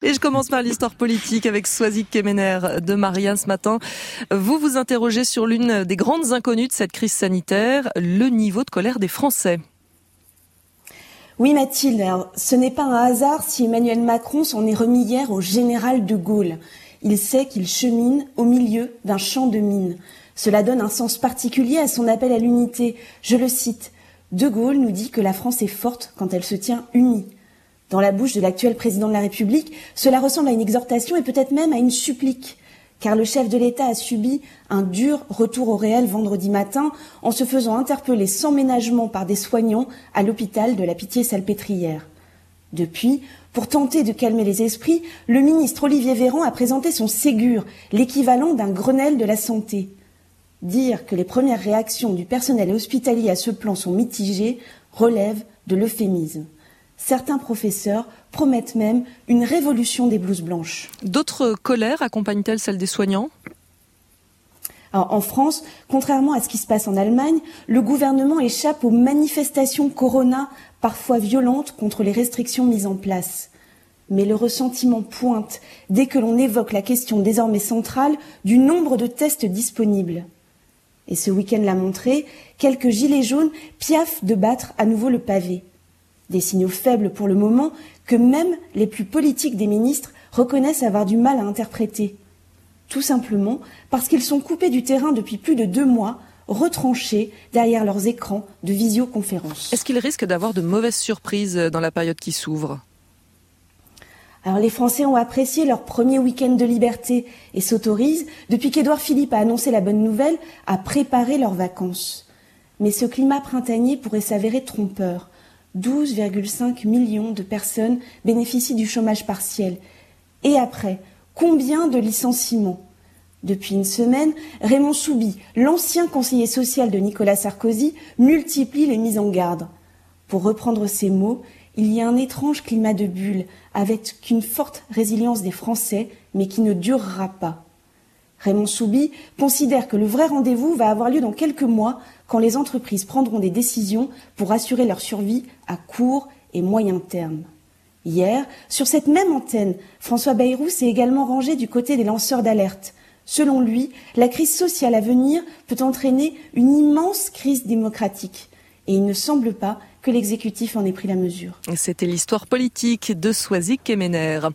Et je commence par l'histoire politique avec Soisy Kemener de Marianne ce matin. Vous vous interrogez sur l'une des grandes inconnues de cette crise sanitaire, le niveau de colère des Français. Oui Mathilde, alors, ce n'est pas un hasard si Emmanuel Macron s'en est remis hier au général de Gaulle. Il sait qu'il chemine au milieu d'un champ de mines. Cela donne un sens particulier à son appel à l'unité. Je le cite, de Gaulle nous dit que la France est forte quand elle se tient unie. Dans la bouche de l'actuel président de la République, cela ressemble à une exhortation et peut-être même à une supplique. Car le chef de l'État a subi un dur retour au réel vendredi matin en se faisant interpeller sans ménagement par des soignants à l'hôpital de la Pitié-Salpêtrière. Depuis, pour tenter de calmer les esprits, le ministre Olivier Véran a présenté son Ségur, l'équivalent d'un Grenelle de la santé. Dire que les premières réactions du personnel hospitalier à ce plan sont mitigées relève de l'euphémisme. Certains professeurs promettent même une révolution des blouses blanches. D'autres colères accompagnent-elles celles des soignants ? Alors, en France, contrairement à ce qui se passe en Allemagne, le gouvernement échappe aux manifestations Corona, parfois violentes, contre les restrictions mises en place. Mais le ressentiment pointe dès que l'on évoque la question désormais centrale du nombre de tests disponibles. Et ce week-end l'a montré, quelques gilets jaunes piaffent de battre à nouveau le pavé. Des signaux faibles pour le moment que même les plus politiques des ministres reconnaissent avoir du mal à interpréter. Tout simplement parce qu'ils sont coupés du terrain depuis plus de 2 mois, retranchés derrière leurs écrans de visioconférence. Est-ce qu'ils risquent d'avoir de mauvaises surprises dans la période qui s'ouvre ? Alors les Français ont apprécié leur premier week-end de liberté et s'autorisent, depuis qu'Édouard Philippe a annoncé la bonne nouvelle, à préparer leurs vacances. Mais ce climat printanier pourrait s'avérer trompeur. 12,5 millions de personnes bénéficient du chômage partiel. Et après, combien de licenciements ? Depuis une semaine, Raymond Souby, l'ancien conseiller social de Nicolas Sarkozy, multiplie les mises en garde. Pour reprendre ses mots, il y a un étrange climat de bulle, avec une forte résilience des Français, mais qui ne durera pas. Raymond Souby considère que le vrai rendez-vous va avoir lieu dans quelques mois, quand les entreprises prendront des décisions pour assurer leur survie à court et moyen terme. Hier, sur cette même antenne, François Bayrou s'est également rangé du côté des lanceurs d'alerte. Selon lui, la crise sociale à venir peut entraîner une immense crise démocratique. Et il ne semble pas que l'exécutif en ait pris la mesure. C'était l'histoire politique de Soisy Kemener.